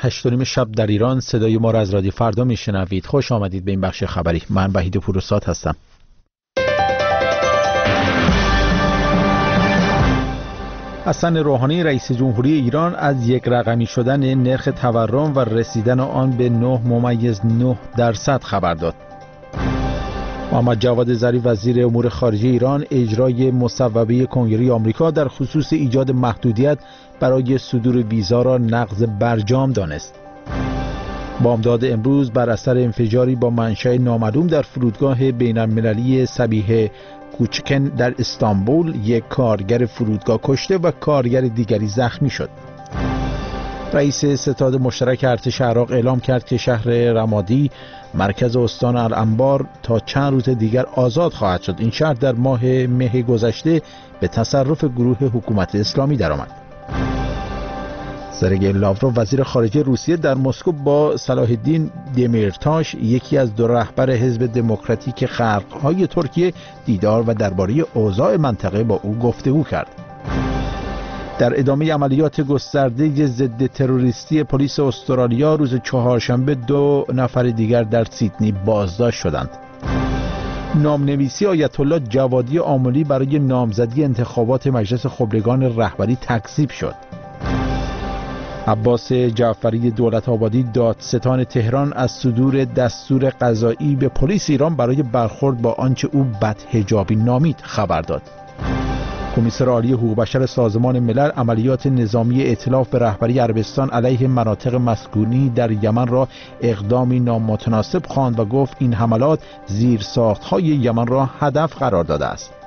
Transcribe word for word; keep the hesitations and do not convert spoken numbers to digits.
هشت و نیم شب در ایران. صدای ما را از رادیو فردا میشنوید. خوش آمدید به این بخش خبری. من وحید پوروساد هستم. حسن روحانی رئیس جمهوری ایران از یک رقمی شدن نرخ تورم و رسیدن آن به نه ممیز نه درصد خبر داد. محمد جواد ظریف وزیر امور خارجه ایران اجرای مصوبه کنگره آمریکا در خصوص ایجاد محدودیت برای صدور ویزا را نقض برجام دانست. بامداد امروز بر اثر انفجاری با منشأ نامعلوم در فرودگاه بین‌المللی صبیح کوچکن در استانبول یک کارگر فرودگاه کشته و کارگر دیگری زخمی شد. رئیس ستاد مشترک ارتش عراق اعلام کرد که شهر رمادی مرکز استان الانبار تا چند روز دیگر آزاد خواهد شد. این شهر در ماه مه گذشته به تصرف گروه حکومت اسلامی درآمد. سرگئی لاوروف وزیر خارجه روسیه در مسکو با صلاح الدین دمیرتاش یکی از دو رهبر حزب دموکراتیک خلق‌های ترکیه دیدار و درباره اوضاع منطقه با او گفتگو کرد. در ادامه عملیات گسترده ضد تروریستی پلیس استرالیا روز چهارشنبه دو نفر دیگر در سیدنی بازداشت شدند. نامنویسی آیت الله جوادی آملی برای نامزدی انتخابات مجلس خبرگان رهبری تکذیب شد. عباس جعفری دولت آبادی دادستان تهران از صدور دستور قضایی به پلیس ایران برای برخورد با آنچه او بدحجابی نامید خبر داد. کمیسر عالی حقوق بشر سازمان ملل عملیات نظامی ائتلاف به رهبری عربستان علیه مناطق مسکونی در یمن را اقدامی نامتناسب خواند و گفت این حملات زیرساخت‌های یمن را هدف قرار داده است.